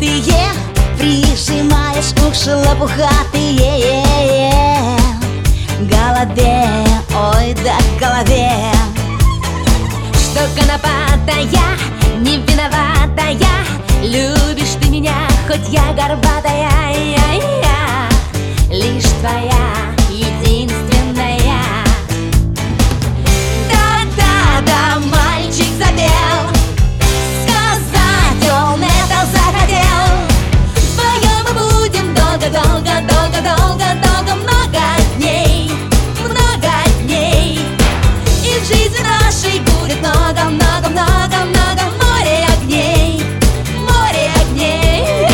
раздутые, прижимаешь уши лопухатые голове, ой, да голове. Что конопатая, не виноватая, любишь ты меня, хоть я горбатая, я лишь твоя единственная. Да-да-да, мальчик запел, сказать он это захотел. Вдвоем мы будем долго-долго-долго-долго-долго, много дней, и в жизни нашей будет много-много-много-много море огней, море огней.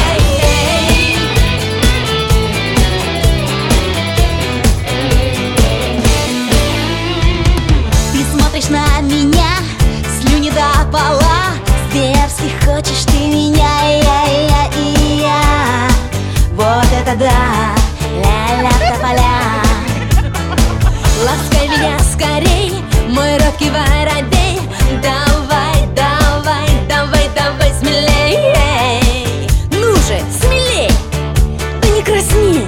Ты смотришь на меня, слюни до пола, зверски хочешь ты меня, и я. Вот это да, ля-ля тополя. Ласкай меня скорей, мой робкий воробей. Давай, давай, давай, давай смелей. Ну же, смелей, да не красней.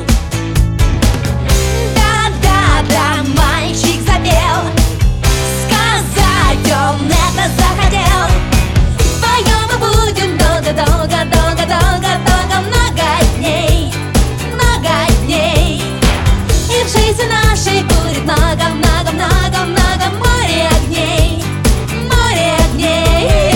Да-да-да, мальчик запел, сказать он это захотел. Вдвоем мы будем долго-долго-долго-долго-долго, много дней, и в жизни нашей будет много-много-много-много море огней, море огней.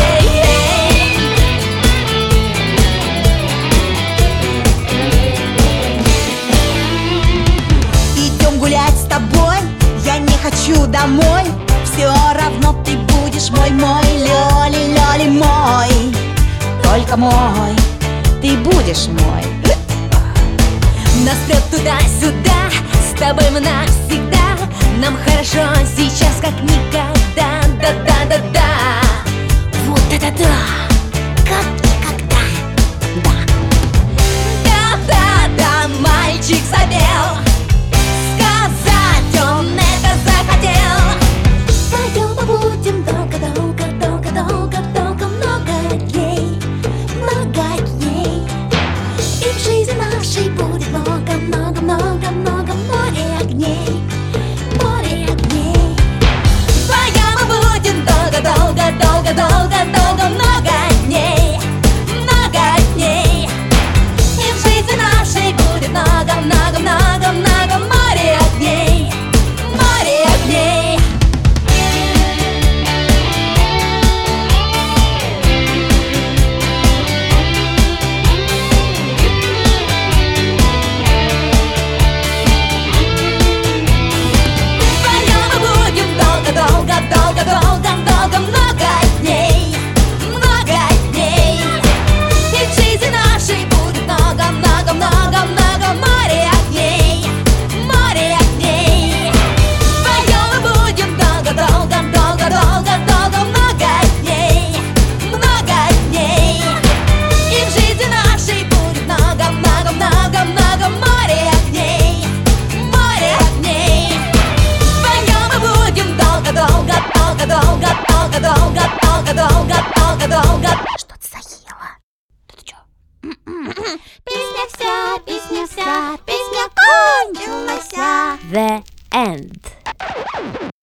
Идем гулять с тобой, я не хочу домой. Все равно ты будешь мой, лёли мой. Только мой, ты будешь мой. Нас прет туда-сюда, с тобой мы навсегда. Нам хорошо сейчас как никогда. Да-да-да-да, вот это да, как никогда. Да. Да-да-да, мальчик запел, сказать он это захотел. Вдвоем мы будем долго-долго-долго-долго-долго, много дней, и в жизни нашей будет много-много-много-много море огней, море огней. Вдвоем мы будем долго-долго-долго-долго-долго, много дней, и в жизни нашей будет много-много-много-много море огней, море огней. Вдвоем мы будем долго-долго-долго-долго-долго, много дней, и в жизни нашей будет много-много-много-много море огней, море огней. Вдвоем мы будем долго-долго-долго-долго-долго, много дней, и в жизни нашей будет много-много-много-много море огней, море огней. Вдвоем мы будем долго-долго-долго-долго-долго-долго-долго-долго. Что ты заела? Ты чё? Песня вся, песня кончилась. The end.